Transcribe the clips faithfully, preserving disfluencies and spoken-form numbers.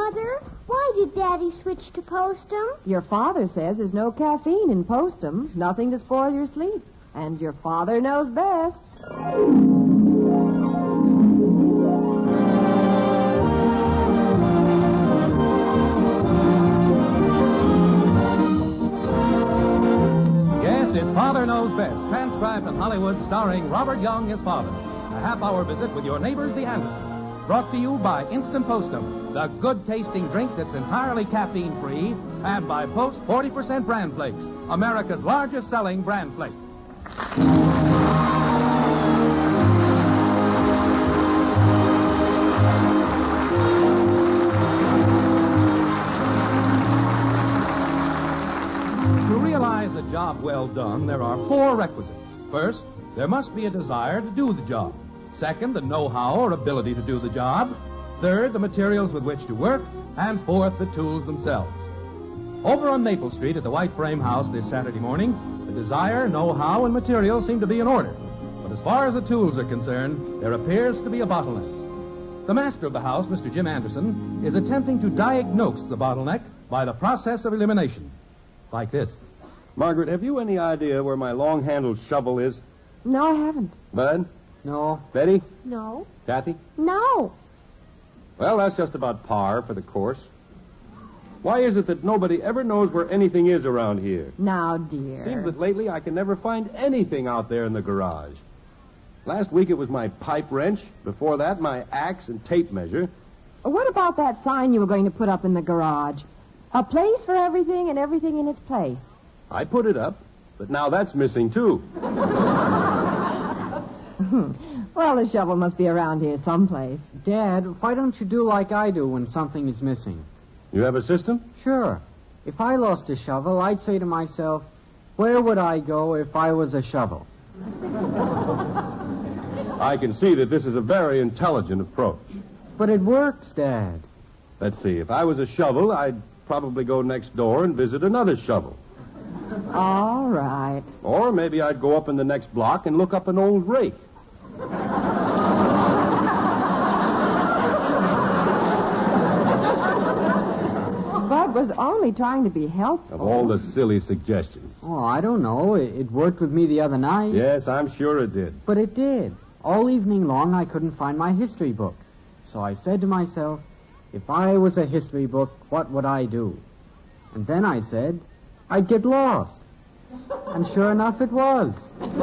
Mother, why did Daddy switch to Postum? Your father says there's no caffeine in Postum, nothing to spoil your sleep. And your father knows best. Yes, it's Father Knows Best, transcribed in Hollywood, starring Robert Young, his father. A half-hour visit with your neighbors, the Andersons. Brought to you by Instant Postum, the good-tasting drink that's entirely caffeine-free, and by Post forty percent Bran Flakes, America's largest-selling bran flake. To realize a job well done, there are four requisites. First, there must be a desire to do the job. Second, the know-how or ability to do the job. Third, the materials with which to work. And fourth, the tools themselves. Over on Maple Street at the White Frame House this Saturday morning, the desire, know-how, and materials seem to be in order. But as far as the tools are concerned, there appears to be a bottleneck. The master of the house, Mister Jim Anderson, is attempting to diagnose the bottleneck by the process of elimination. Like this. Margaret, have you any idea where my long-handled shovel is? No, I haven't. Bud? No. Betty? No. Kathy? No. Well, that's just about par for the course. Why is it that nobody ever knows where anything is around here? Now, dear. Seems that lately I can never find anything out there in the garage. Last week it was my pipe wrench. Before that, my axe and tape measure. What about that sign you were going to put up in the garage? A place for everything and everything in its place. I put it up, but now that's missing, too. Well, the shovel must be around here someplace. Dad, why don't you do like I do when something is missing? You have a system? Sure. If I lost a shovel, I'd say to myself, where would I go if I was a shovel? I can see that this is a very intelligent approach. But it works, Dad. Let's see. If I was a shovel, I'd probably go next door and visit another shovel. All right. Or maybe I'd go up in the next block and look up an old rake. Bud was only trying to be helpful. Of all the silly suggestions. Oh, I don't know. It, it worked with me the other night. Yes, I'm sure it did. But it did. All evening long, I couldn't find my history book. So I said to myself, if I was a history book, what would I do? And then I said, I'd get lost. And sure enough, it was.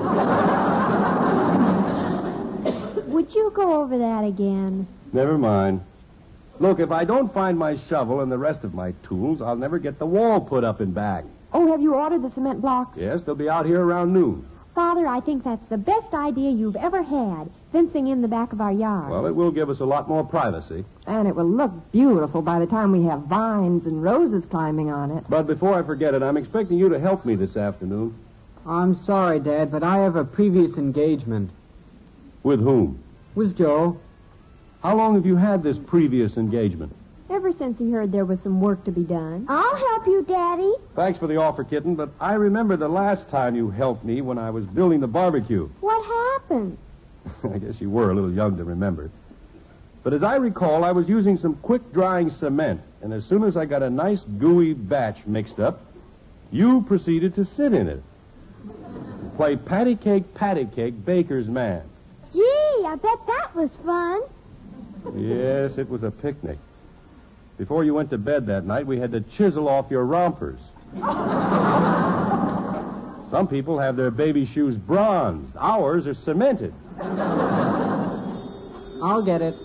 Would you go over that again? Never mind. Look, if I don't find my shovel and the rest of my tools, I'll never get the wall put up and back. Oh, have you ordered the cement blocks? Yes, they'll be out here around noon. Father, I think that's the best idea you've ever had, fencing in the back of our yard. Well, it will give us a lot more privacy. And it will look beautiful by the time we have vines and roses climbing on it. But before I forget it, I'm expecting you to help me this afternoon. I'm sorry, Dad, but I have a previous engagement. With whom? With Joe. How long have you had this previous engagement? Ever since he heard there was some work to be done. I'll help you, Daddy. Thanks for the offer, kitten, but I remember the last time you helped me when I was building the barbecue. What happened? I guess you were a little young to remember. But as I recall, I was using some quick-drying cement, and as soon as I got a nice gooey batch mixed up, you proceeded to sit in it and play patty cake, patty cake, baker's man. Gee, I bet that was fun. Yes, it was a picnic. Before you went to bed that night, we had to chisel off your rompers. Some people have their baby shoes bronzed. Ours are cemented. I'll get it.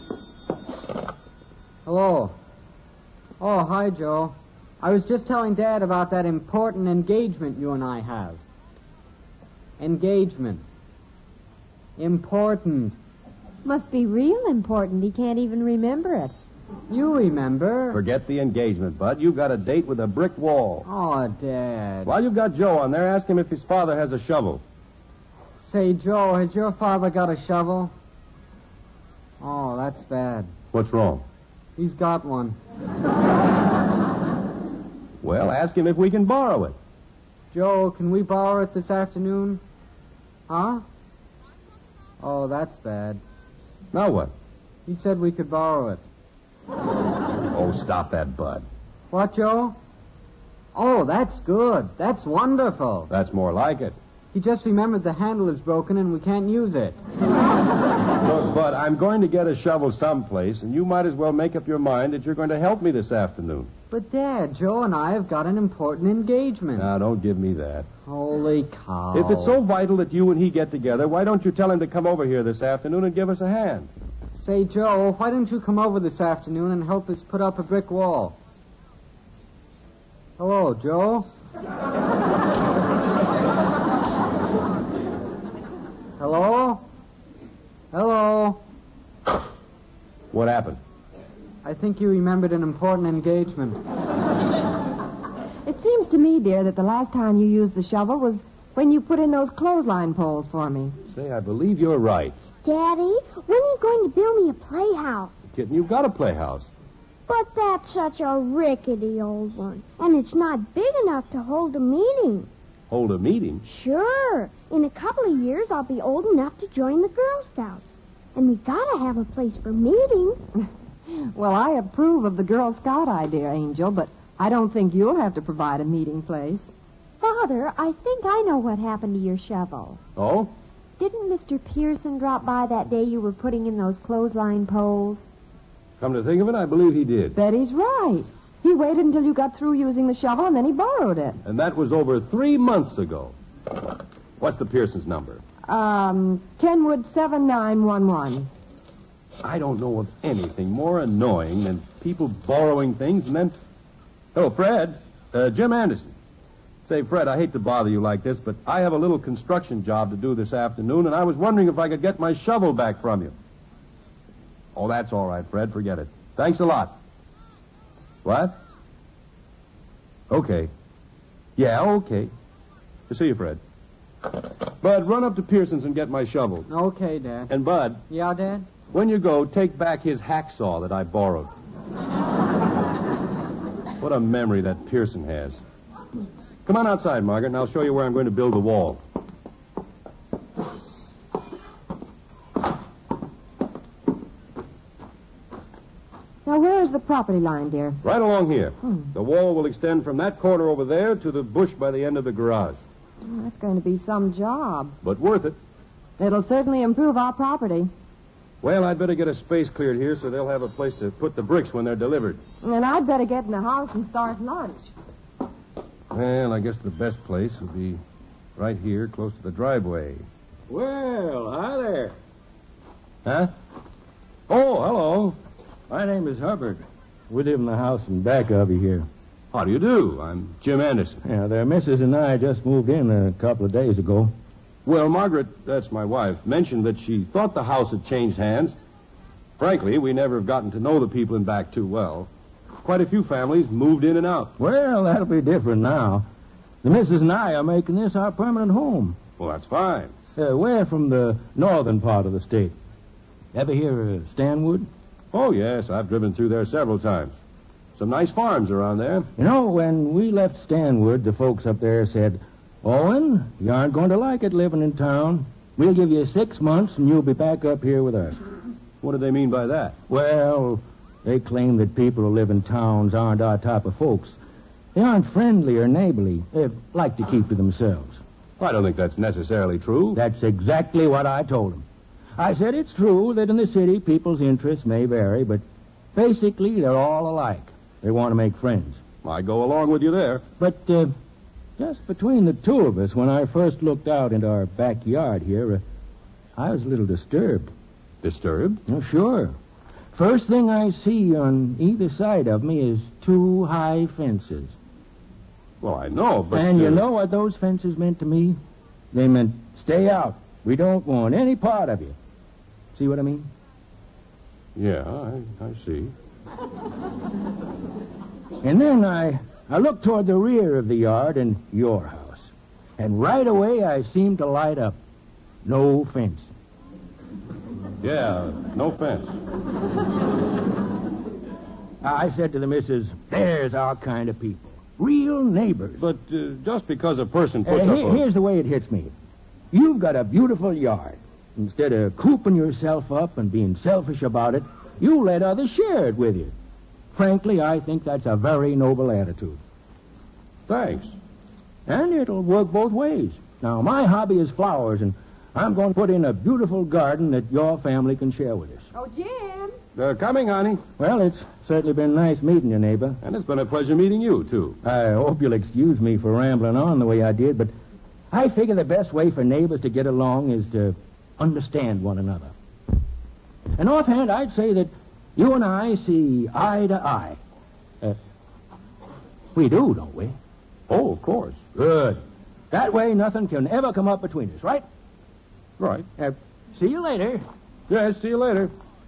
Hello. Oh, hi, Joe. I was just telling Dad about that important engagement you and I have. Engagement. Important. Must be real important. He can't even remember it. You remember. Forget the engagement, Bud. You've got a date with a brick wall. Oh, Dad. While you've got Joe on there, ask him if his father has a shovel. Say, Joe, has your father got a shovel? Oh, that's bad. What's wrong? He's got one. Well, ask him if we can borrow it. Joe, can we borrow it this afternoon? Huh? Oh, that's bad. Now what? He said we could borrow it. Oh, stop that, Bud. What, Joe? Oh, that's good. That's wonderful. That's more like it. He just remembered the handle is broken and we can't use it. Look, Bud, I'm going to get a shovel someplace, and you might as well make up your mind that you're going to help me this afternoon. But, Dad, Joe and I have got an important engagement. Now, don't give me that. Holy cow. If it's so vital that you and he get together, why don't you tell him to come over here this afternoon and give us a hand? Say, Joe, why don't you come over this afternoon and help us put up a brick wall? Hello, Joe. Hello? Hello? What happened? I think you remembered an important engagement. It seems to me, dear, that the last time you used the shovel was when you put in those clothesline poles for me. Say, I believe you're right. Daddy, when are you going to build me a playhouse? Kitten, you've got a playhouse. But that's such a rickety old one. And it's not big enough to hold a meeting. Hold a meeting? Sure. In a couple of years, I'll be old enough to join the Girl Scouts. And we gotta have a place for meetings. Well, I approve of the Girl Scout idea, Angel, but I don't think you'll have to provide a meeting place. Father, I think I know what happened to your shovel. Oh? Didn't Mister Pearson drop by that day you were putting in those clothesline poles? Come to think of it, I believe he did. Betty's right. He waited until you got through using the shovel, and then he borrowed it. And that was over three months ago. What's the Pearson's number? Um, Kenwood seven nine one one. I don't know of anything more annoying than people borrowing things and then... Oh, Fred. Uh, Jim Anderson. Say, Fred, I hate to bother you like this, but I have a little construction job to do this afternoon, and I was wondering if I could get my shovel back from you. Oh, that's all right, Fred. Forget it. Thanks a lot. What? Okay. Yeah, okay. See you, Fred. Bud, run up to Pearson's and get my shovel. Okay, Dad. And, Bud... Yeah, Dad? When you go, take back his hacksaw that I borrowed. What a memory that Pearson has. Come on outside, Margaret, and I'll show you where I'm going to build the wall. Now, where is the property line, dear? Right along here. Hmm. The wall will extend from that corner over there to the bush by the end of the garage. Oh, that's going to be some job. But worth it. It'll certainly improve our property. Well, I'd better get a space cleared here so they'll have a place to put the bricks when they're delivered. And I'd better get in the house and start lunch. Well, I guess the best place would be right here, close to the driveway. Well, hi there. Huh? Oh, hello. My name is Hubbard. We live in the house in back of you here. How do you do? I'm Jim Anderson. Yeah, their missus and I just moved in a couple of days ago. Well, Margaret, that's my wife, mentioned that she thought the house had changed hands. Frankly, we never have gotten to know the people in back too well. Quite a few families moved in and out. Well, that'll be different now. The missus and I are making this our permanent home. Well, that's fine. Uh, we're from the northern part of the state. Ever hear of Stanwood? Oh, yes, I've driven through there several times. Some nice farms around there. You know, when we left Stanwood, the folks up there said, Owen, you aren't going to like it living in town. We'll give you six months and you'll be back up here with us. What do they mean by that? Well, they claim that people who live in towns aren't our type of folks. They aren't friendly or neighborly. They like to keep to themselves. I don't think that's necessarily true. That's exactly what I told them. I said it's true that in the city people's interests may vary, but basically they're all alike. They want to make friends. I go along with you there. But uh, just between the two of us, when I first looked out into our backyard here, uh, I was a little disturbed. Disturbed? Oh, sure. First thing I see on either side of me is two high fences. Well, I know, but... And you uh, know what those fences meant to me? They meant, stay out. We don't want any part of you. See what I mean? Yeah, I, I see. And then I, I looked toward the rear of the yard and your house. And right away I seemed to light up. No fence. Yeah, no fence. I said to the missus, there's our kind of people. Real neighbors. But uh, just because a person Uh, puts he- up a... Here's the way it hits me. You've got a beautiful yard. Instead of cooping yourself up and being selfish about it, you let others share it with you. Frankly, I think that's a very noble attitude. Thanks. And it'll work both ways. Now, my hobby is flowers, and I'm going to put in a beautiful garden that your family can share with us. Oh, Jim. They're coming, honey. Well, it's certainly been nice meeting you, neighbor. And it's been a pleasure meeting you, too. I hope you'll excuse me for rambling on the way I did, but I figure the best way for neighbors to get along is to understand one another. And offhand, I'd say that you and I see eye to eye. Uh, we do, don't we? Oh, of course. Good. That way, nothing can ever come up between us, right? Right. Uh, see you later. Yes, see you later.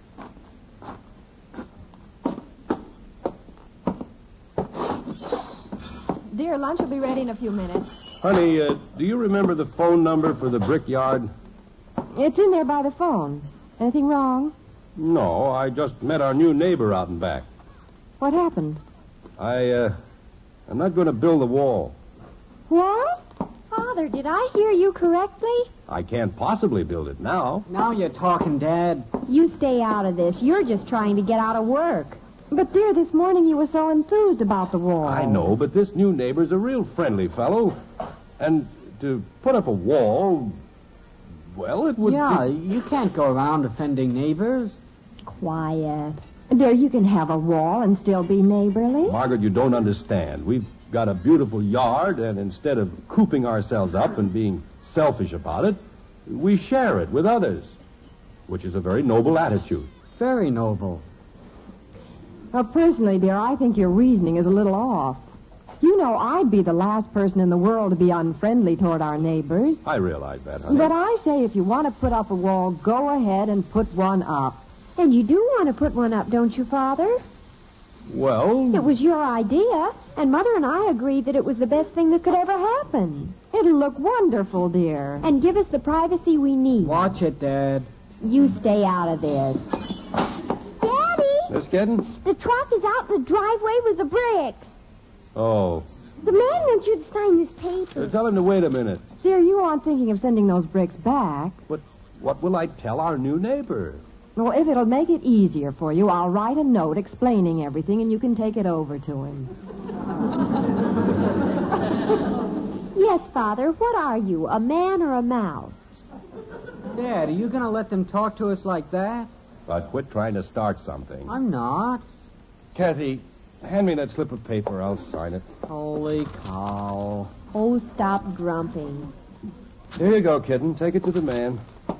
Dear, lunch will be ready in a few minutes. Honey, uh, do you remember the phone number for the brickyard? It's in there by the phone. Anything wrong? No, I just met our new neighbor out and back. What happened? I, uh, I'm not going to build a wall. What? Father, did I hear you correctly? I can't possibly build it now. Now you're talking, Dad. You stay out of this. You're just trying to get out of work. But, dear, this morning you were so enthused about the wall. I know, but this new neighbor's a real friendly fellow. And to put up a wall, well, it would Yeah, be... you can't go around offending neighbors. Quiet. Dear, you can have a wall and still be neighborly. Margaret, you don't understand. We've got a beautiful yard, and instead of cooping ourselves up and being selfish about it, we share it with others, which is a very noble attitude. Very noble. Well, personally, dear, I think your reasoning is a little off. You know, I'd be the last person in the world to be unfriendly toward our neighbors. I realize that, honey. But I say if you want to put up a wall, go ahead and put one up. And you do want to put one up, don't you, Father? Well... It was your idea, and Mother and I agreed that it was the best thing that could ever happen. It'll look wonderful, dear. And give us the privacy we need. Watch it, Dad. You stay out of this. Daddy! Miss Gedden? The truck is out in the driveway with the bricks. Oh. The man wants you to sign this paper. Uh, tell him to wait a minute. Dear, you aren't thinking of sending those bricks back. But what will I tell our new neighbor? Well, if it'll make it easier for you, I'll write a note explaining everything, and you can take it over to him. Yes, Father. What are you, a man or a mouse? Dad, are you going to let them talk to us like that? But quit trying to start something. I'm not. Kathy, hand me that slip of paper. I'll sign it. Holy cow. Oh, stop grumping. Here you go, kitten. Take it to the man.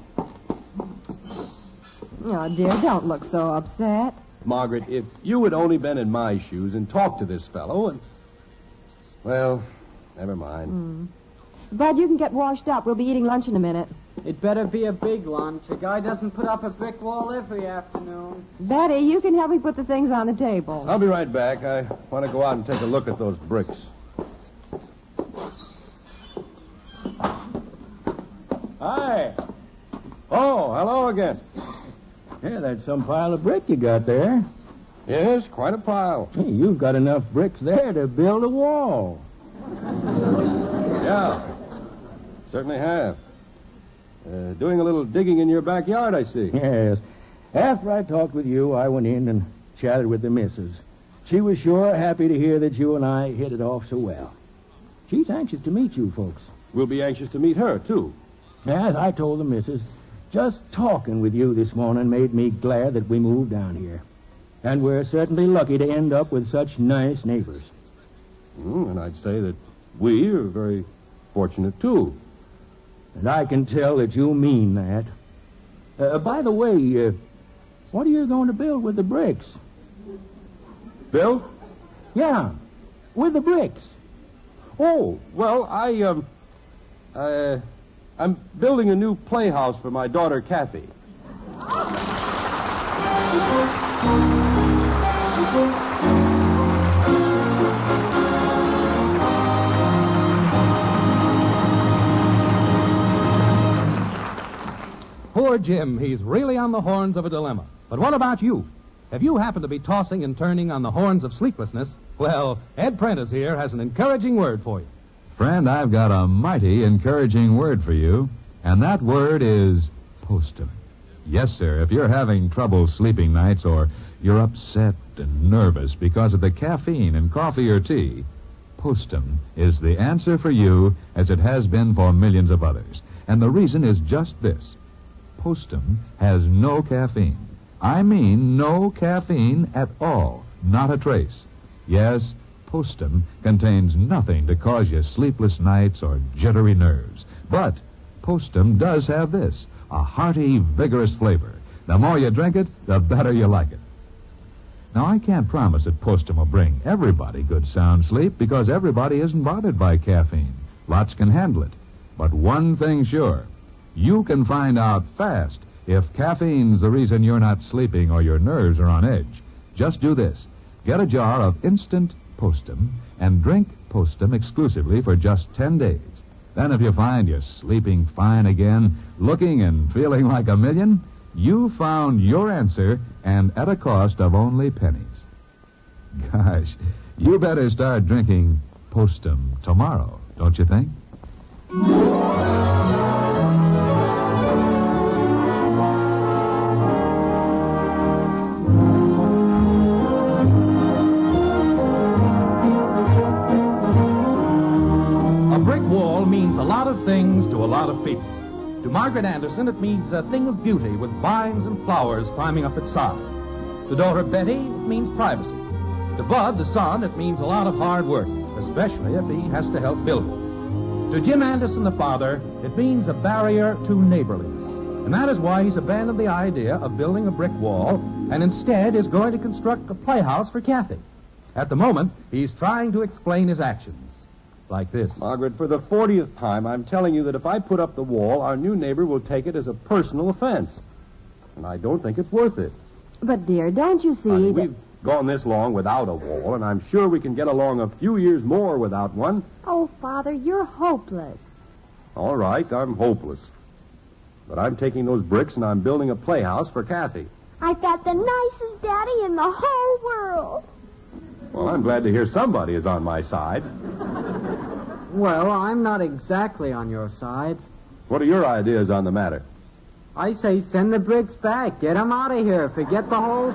Oh, dear, don't look so upset. Margaret, if you had only been in my shoes and talked to this fellow and... Well, never mind. Mm. Bud, you can get washed up. We'll be eating lunch in a minute. It better be a big lunch. A guy doesn't put up a brick wall every afternoon. Betty, you can help me put the things on the table. I'll be right back. I want to go out and take a look at those bricks. Hi. Oh, hello again. Yeah, that's some pile of brick you got there. Yes, quite a pile. Hey, you've got enough bricks there to build a wall. Yeah, certainly have. Uh, doing a little digging in your backyard, I see. Yes. After I talked with you, I went in and chatted with the missus. She was sure happy to hear that you and I hit it off so well. She's anxious to meet you folks. We'll be anxious to meet her, too. As I told the missus, just talking with you this morning made me glad that we moved down here. And we're certainly lucky to end up with such nice neighbors. Mm, and I'd say that we are very fortunate, too. And I can tell that you mean that. Uh, by the way, uh, what are you going to build with the bricks? Bill? Yeah, with the bricks. Oh, well, I, um, uh, I'm building a new playhouse for my daughter, Kathy. Poor Jim, he's really on the horns of a dilemma. But what about you? If you happen to be tossing and turning on the horns of sleeplessness, well, Ed Prentice here has an encouraging word for you. Friend, I've got a mighty encouraging word for you, and that word is Postum. Yes, sir, if you're having trouble sleeping nights or you're upset and nervous because of the caffeine in coffee or tea, Postum is the answer for you as it has been for millions of others. And the reason is just this. Postum has no caffeine. I mean no caffeine at all. Not a trace. Yes, Postum contains nothing to cause you sleepless nights or jittery nerves. But Postum does have this, a hearty, vigorous flavor. The more you drink it, the better you like it. Now, I can't promise that Postum will bring everybody good sound sleep because everybody isn't bothered by caffeine. Lots can handle it. But one thing's sure. You can find out fast if caffeine's the reason you're not sleeping or your nerves are on edge. Just do this. Get a jar of instant Postum and drink Postum exclusively for just ten days. Then if you find you're sleeping fine again, looking and feeling like a million, you found your answer and at a cost of only pennies. Gosh, you better start drinking Postum tomorrow, don't you think? A brick wall means a lot of things to a lot of people. To Margaret Anderson, it means a thing of beauty with vines and flowers climbing up its side. To daughter Betty, it means privacy. To Bud, the son, it means a lot of hard work, especially if he has to help build it. To Jim Anderson, the father, it means a barrier to neighborliness. And that is why he's abandoned the idea of building a brick wall and instead is going to construct a playhouse for Kathy. At the moment, he's trying to explain his actions. Like this. Margaret, for the fortieth time, I'm telling you that if I put up the wall, our new neighbor will take it as a personal offense. And I don't think it's worth it. But, dear, don't you see... Honey, that... we've gone this long without a wall, and I'm sure we can get along a few years more without one. Oh, Father, you're hopeless. All right, I'm hopeless. But I'm taking those bricks and I'm building a playhouse for Kathy. I've got the nicest daddy in the whole world. Well, I'm glad to hear somebody is on my side. Well, I'm not exactly on your side. What are your ideas on the matter? I say send the bricks back. Get them out of here. Forget the whole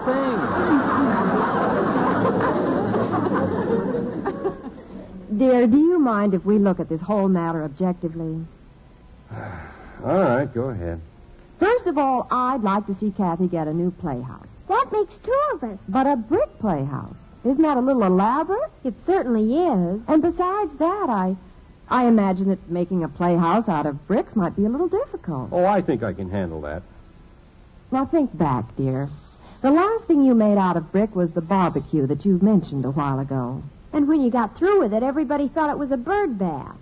thing. Dear, do you mind if we look at this whole matter objectively? All right, go ahead. First of all, I'd like to see Kathy get a new playhouse. That makes two of us. But a brick playhouse. Isn't that a little elaborate? It certainly is. And besides that, I I imagine that making a playhouse out of bricks might be a little difficult. Oh, I think I can handle that. Now think back, dear. The last thing you made out of brick was the barbecue that you mentioned a while ago. And when you got through with it, everybody thought it was a bird bath.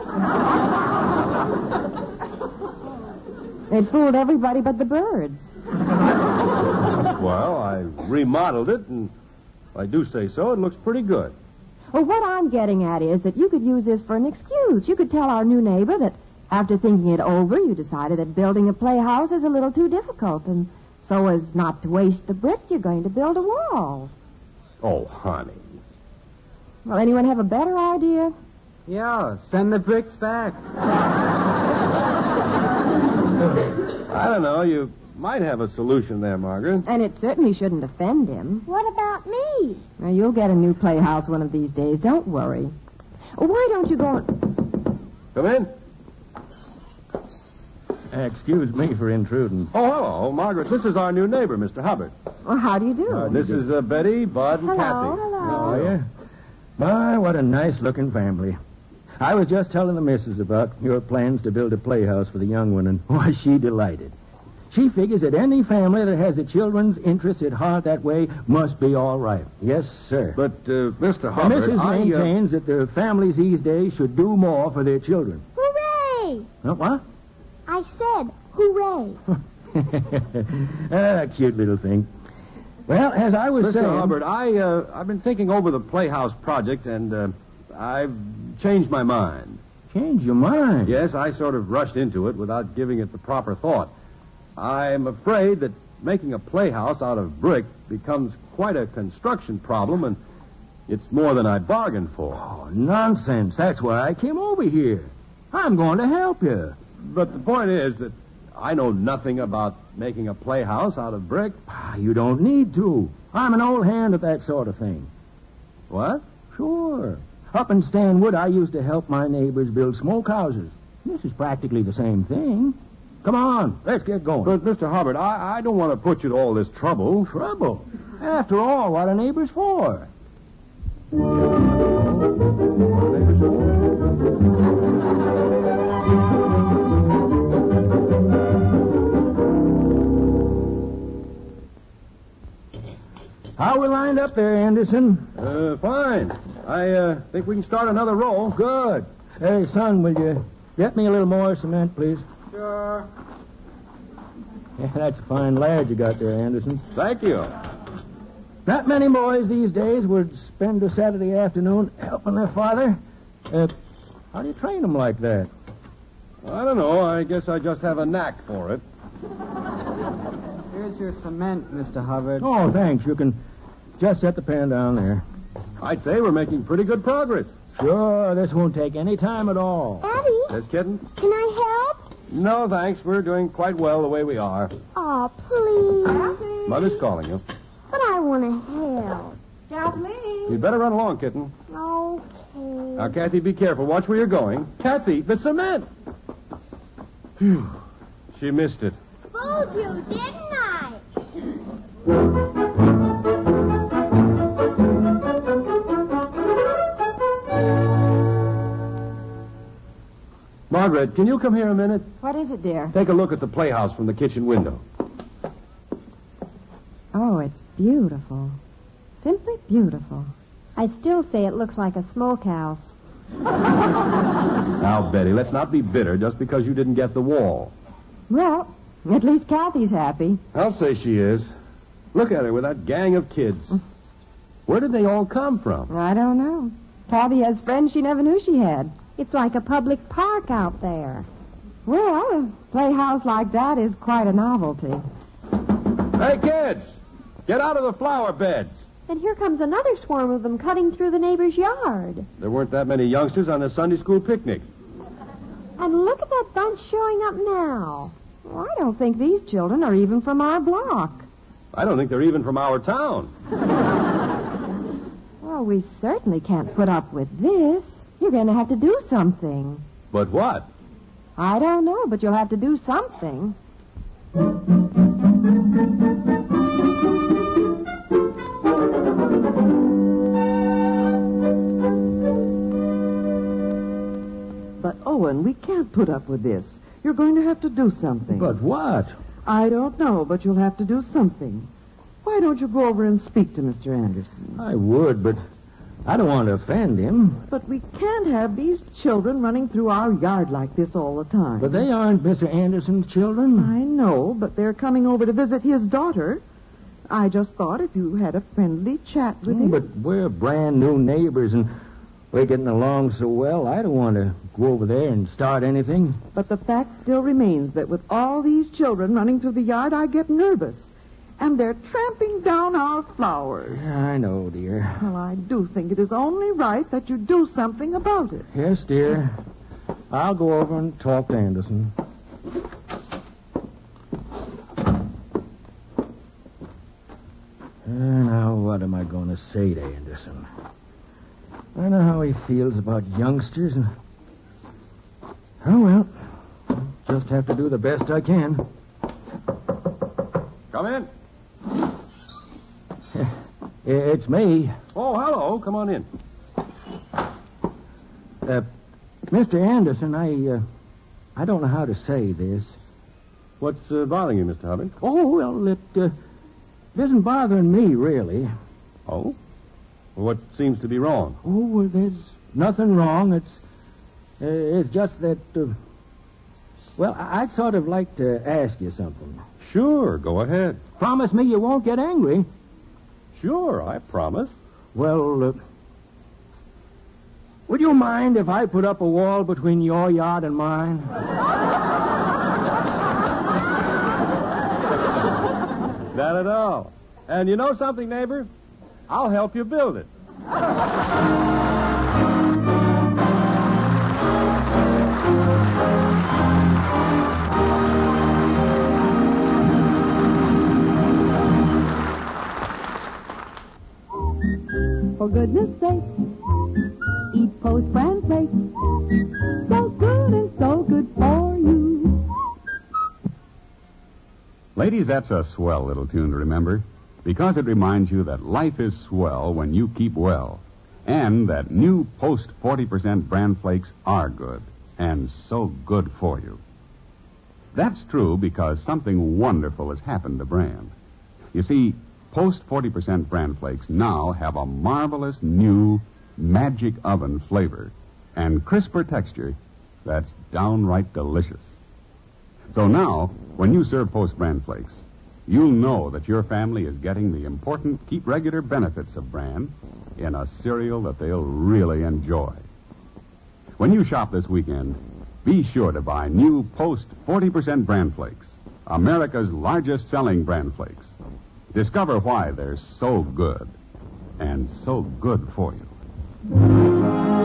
It fooled everybody but the birds. Well, I remodeled it, and if I do say so, it looks pretty good. Well, what I'm getting at is that you could use this for an excuse. You could tell our new neighbor that after thinking it over, you decided that building a playhouse is a little too difficult, and so as not to waste the brick, you're going to build a wall. Oh, honey. Well, anyone have a better idea? Yeah, send the bricks back. I don't know. You might have a solution there, Margaret. And it certainly shouldn't offend him. What about me? Now, you'll get a new playhouse one of these days. Don't worry. Why don't you go... Come in. Excuse me for intruding. Oh, hello, Margaret. This is our new neighbor, Mister Hubbard. Well, how do you do? Uh, this is uh, Betty, Bud, and Hello, Kathy. hello. Oh, yeah? My, what a nice-looking family. I was just telling the missus about your plans to build a playhouse for the young one, and why, she delighted. She figures that any family that has the children's interests at heart that way must be all right. Yes, sir. But, uh, Mister The Hubbard, missus I, uh, maintains that the families these days should do more for their children. Hooray! Huh, what? I said hooray. Ah, cute little thing. Well, as I was Mister saying... Hubbard, I, uh, I've been thinking over the Playhouse project, and uh, I've changed my mind. Change your mind? Yes, I sort of rushed into it without giving it the proper thought. I'm afraid that making a playhouse out of brick becomes quite a construction problem, and it's more than I bargained for. Oh, nonsense. That's why I came over here. I'm going to help you. But the point is that I know nothing about making a playhouse out of brick. Ah, you don't need to. I'm an old hand at that sort of thing. What? Sure. Up in Stanwood, I used to help my neighbors build smokehouses. This is practically the same thing. Come on, let's get going. But, Mister Hubbard, I, I don't want to put you to all this trouble. Trouble? After all, what are neighbors for? How we lined up there, Anderson? Uh, fine. I uh, think we can start another roll. Good. Hey, son, will you get me a little more cement, please? Sure. Yeah, that's a fine lad you got there, Anderson. Thank you. Not many boys these days would spend a Saturday afternoon helping their father. Uh, how do you train them like that? I don't know. I guess I just have a knack for it. Here's your cement, Mister Hubbard. Oh, thanks. You can just set the pan down there. I'd say we're making pretty good progress. Sure, this won't take any time at all. Daddy, Yes, kitten? can I help? No, thanks. We're doing quite well the way we are. Oh, please. Mother's calling you. But I want to help. Kathleen. You'd better run along, kitten. Okay. Now, Kathy, be careful. Watch where you're going. Kathy, the cement! Phew. She missed it. Fooled you, didn't I? Margaret, can you come here a minute? What is it, dear? Take a look at the playhouse from the kitchen window. Oh, it's beautiful. Simply beautiful. I still say it looks like a smokehouse. Now, Betty, let's not be bitter just because you didn't get the wall. Well, at least Kathy's happy. I'll say she is. Look at her with that gang of kids. Where did they all come from? I don't know. Kathy has friends she never knew she had. It's like a public park out there. Well, a playhouse like that is quite a novelty. Hey, kids! Get out of the flower beds. And here comes another swarm of them cutting through the neighbor's yard. There weren't that many youngsters on the Sunday school picnic. And look at that bunch showing up now. Well, I don't think these children are even from our block. I don't think they're even from our town. Well, we certainly can't put up with this. You're going to have to do something. But what? I don't know, but you'll have to do something. But, Owen, we can't put up with this. You're going to have to do something. But what? I don't know, but you'll have to do something. Why don't you go over and speak to Mister Anderson? I would, but I don't want to offend him. But we can't have these children running through our yard like this all the time. But they aren't Mister Anderson's children. I know, but they're coming over to visit his daughter. I just thought if you had a friendly chat with Oh, him. but we're brand new neighbors, and we're getting along so well, I don't want to go over there and start anything. But the fact still remains that with all these children running through the yard, I get nervous. And they're tramping down our flowers. I know, dear. Well, I do think it is only right that you do something about it. Yes, dear. I'll go over and talk to Anderson. Uh, now, what am I going to say to Anderson? I know how he feels about youngsters, and... Oh, well. Just have to do the best I can. Come in. It's me. Oh, hello. Come on in. Uh, Mister Anderson, I, uh, I don't know how to say this. What's uh, bothering you, Mister Hubbard? Oh, well, it, uh, it isn't bothering me, really. Oh? Well, what seems to be wrong? Oh, well, there's nothing wrong. It's, uh, it's just that, uh, well, I- I'd sort of like to ask you something. Sure, go ahead. Promise me you won't get angry. Sure, I promise. Well, uh, would you mind if I put up a wall between your yard and mine? Not at all. And you know something, neighbor? I'll help you build it. for goodness sake. Eat Post brand flakes. So good and so good for you. Ladies, that's a swell little tune to remember, because it reminds you that life is swell when you keep well, and that new Post forty percent brand flakes are good, and so good for you. That's true because something wonderful has happened to Bran. You see, Post forty percent brand flakes now have a marvelous new magic oven flavor and crisper texture that's downright delicious. So now, when you serve Post brand flakes, you'll know that your family is getting the important keep regular benefits of Bran in a cereal that they'll really enjoy. When you shop this weekend, be sure to buy new Post forty percent brand flakes, America's largest selling brand flakes. Discover why they're so good and so good for you.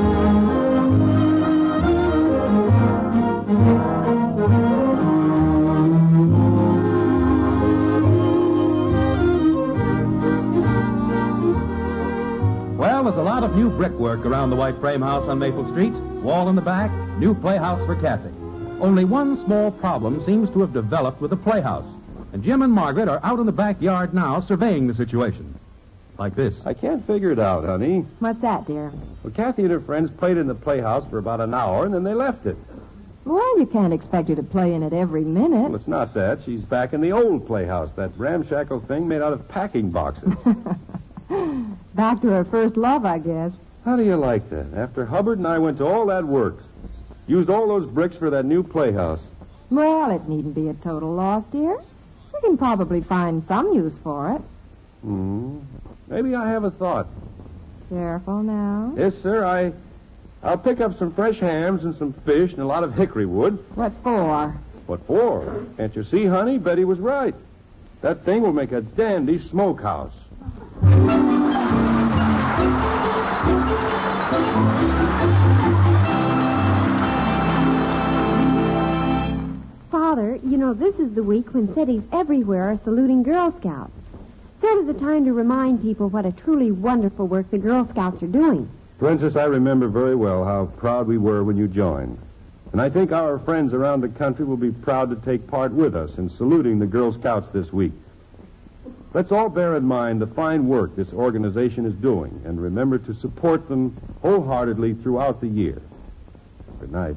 Well, there's a lot of new brickwork around the white frame house on Maple Street. Wall in the back, new playhouse for Kathy. Only one small problem seems to have developed with the playhouse. And Jim and Margaret are out in the backyard now surveying the situation. Like this. I can't figure it out, honey. What's that, dear? Well, Kathy and her friends played in the playhouse for about an hour, and then they left it. Well, you can't expect her to play in it every minute. Well, it's not that. She's back in the old playhouse, that ramshackle thing made out of packing boxes. Back to her first love, I guess. How do you like that? After Hubbard and I went to all that work, used all those bricks for that new playhouse. Well, it needn't be a total loss, dear. We can probably find some use for it. Hmm. Maybe I have a thought. Careful now. Yes, sir. I, I'll pick up some fresh hams and some fish and a lot of hickory wood. What for? What for? Can't you see, honey? Betty was right. That thing will make a dandy smokehouse. Father, you know, this is the week when cities everywhere are saluting Girl Scouts. Sort of the time to remind people what a truly wonderful work the Girl Scouts are doing. Princess, I remember very well how proud we were when you joined. And I think our friends around the country will be proud to take part with us in saluting the Girl Scouts this week. Let's all bear in mind the fine work this organization is doing and remember to support them wholeheartedly throughout the year. Good night.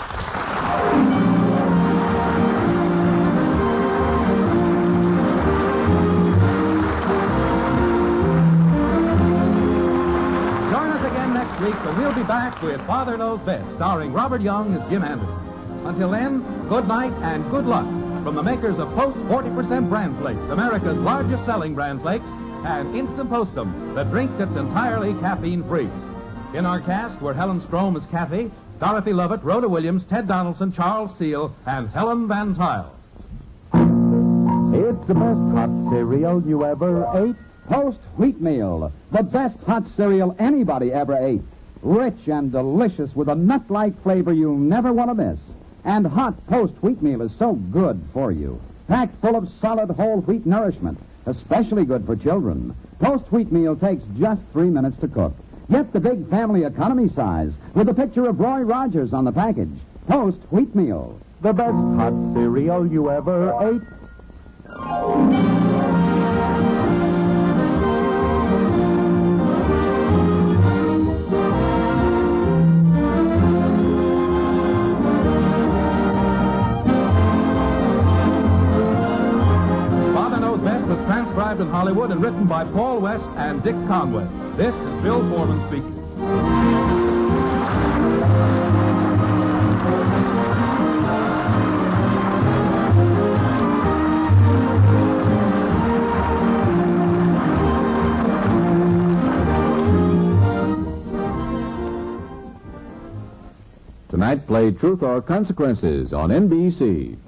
Join us again next week when we'll be back with Father Knows Best, starring Robert Young as Jim Anderson. Until then, good night and good luck from the makers of Post forty percent Bran Flakes, America's largest selling Bran Flakes, and Instant Postum, the drink that's entirely caffeine-free. In our cast were Helen Strome as Kathy, Dorothy Lovett, Rhoda Williams, Ted Donaldson, Charles Seal, and Helen Van Tile. It's the best hot cereal you ever ate. Post Wheatmeal, the best hot cereal anybody ever ate. Rich and delicious with a nut-like flavor you'll never want to miss. And hot Post Wheatmeal is so good for you. Packed full of solid whole wheat nourishment, especially good for children. Post Wheatmeal takes just three minutes to cook. Get the big family economy size with a picture of Roy Rogers on the package. Post Wheatmeal, the best hot cereal you ever ate. Transcribed in Hollywood and written by Paul West and Dick Conway. This is Bill Foreman speaking. Tonight, play Truth or Consequences on N B C.